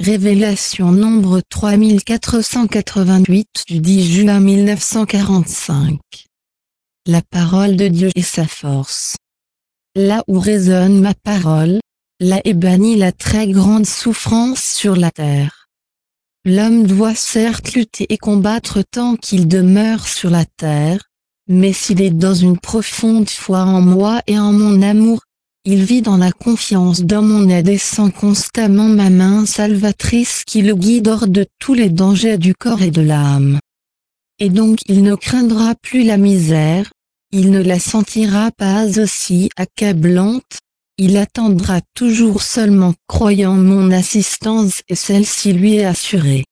Révélation nombre 3488 du 10 juin 1945. La parole de Dieu est sa force. Là où résonne ma parole, là est bannie la très grande souffrance sur la terre. L'homme doit certes lutter et combattre tant qu'il demeure sur la terre, mais s'il est dans une profonde foi en moi et en mon amour, il vit dans la confiance dans mon aide et sent constamment ma main salvatrice qui le guide hors de tous les dangers du corps et de l'âme. Et donc il ne craindra plus la misère, il ne la sentira pas aussi accablante, il attendra toujours seulement croyant mon assistance et celle-ci lui est assurée.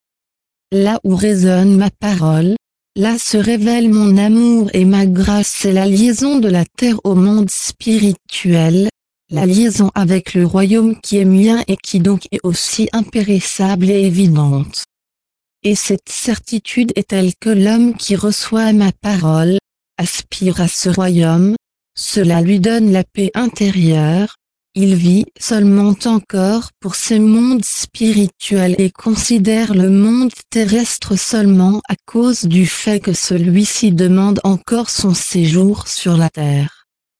Là où résonne ma parole, là se révèle mon amour et ma grâce. C'est la liaison de la terre au monde spirituel, la liaison avec le royaume qui est mien et qui donc est aussi impérissable et évidente. Et cette certitude est telle que l'homme qui reçoit ma parole, aspire à ce royaume, cela lui donne la paix intérieure, il vit seulement encore pour ce monde spirituel et considère le monde terrestre seulement à cause du fait que celui-ci demande encore son séjour sur la terre.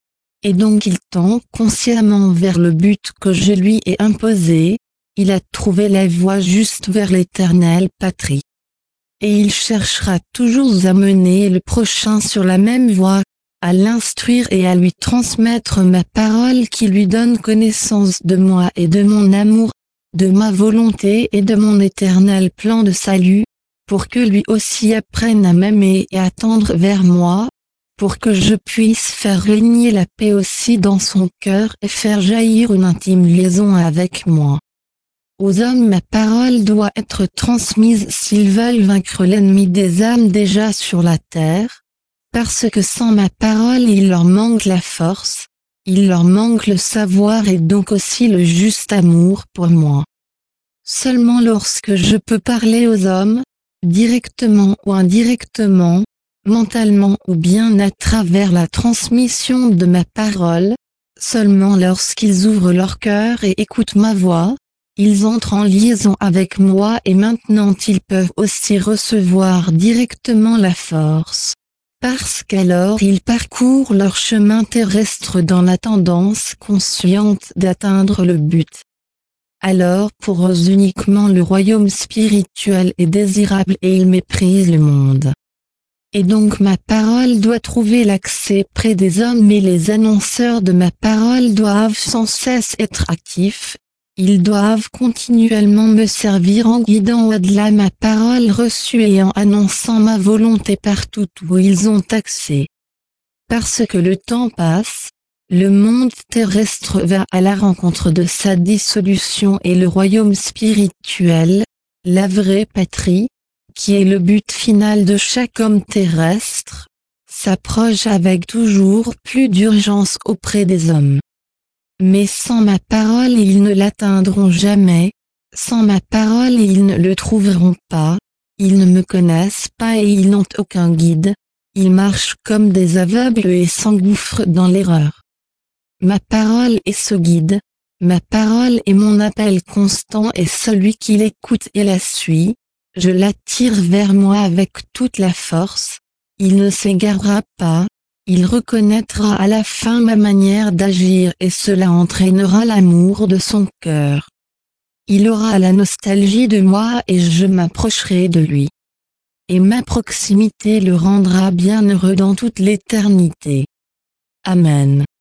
Et donc il tend consciemment vers le but que je lui ai imposé, il a trouvé la voie juste vers l'éternelle patrie. Et il cherchera toujours à mener le prochain sur la même voie, à l'instruire et à lui transmettre ma parole qui lui donne connaissance de moi et de mon amour, de ma volonté et de mon éternel plan de salut, pour que lui aussi apprenne à m'aimer et à tendre vers moi, pour que je puisse faire régner la paix aussi dans son cœur et faire jaillir une intime liaison avec moi. Aux hommes ma parole doit être transmise s'ils veulent vaincre l'ennemi des âmes déjà sur la terre, parce que sans ma parole il leur manque la force, il leur manque le savoir et donc aussi le juste amour pour moi. Seulement lorsque je peux parler aux hommes, directement ou indirectement, mentalement ou bien à travers la transmission de ma parole, seulement lorsqu'ils ouvrent leur cœur et écoutent ma voix, ils entrent en liaison avec moi et maintenant ils peuvent aussi recevoir directement la force. Parce qu'alors ils parcourent leur chemin terrestre dans la tendance consciente d'atteindre le but. Alors pour eux uniquement le royaume spirituel est désirable et ils méprisent le monde. Et donc ma parole doit trouver l'accès près des hommes mais les annonceurs de ma parole doivent sans cesse être actifs, ils doivent continuellement me servir en guidant au-delà ma parole reçue et en annonçant ma volonté partout où ils ont accès. Parce que le temps passe, le monde terrestre va à la rencontre de sa dissolution et le royaume spirituel, la vraie patrie, qui est le but final de chaque homme terrestre, s'approche avec toujours plus d'urgence auprès des hommes. Mais sans ma parole ils ne l'atteindront jamais, sans ma parole ils ne le trouveront pas, ils ne me connaissent pas et ils n'ont aucun guide, ils marchent comme des aveugles et s'engouffrent dans l'erreur. Ma parole est ce guide, ma parole est mon appel constant et celui qui l'écoute et la suit, je l'attire vers moi avec toute la force, il ne s'égarera pas, il reconnaîtra à la fin ma manière d'agir et cela entraînera l'amour de son cœur. Il aura la nostalgie de moi et je m'approcherai de lui. Et ma proximité le rendra bien heureux dans toute l'éternité. Amen.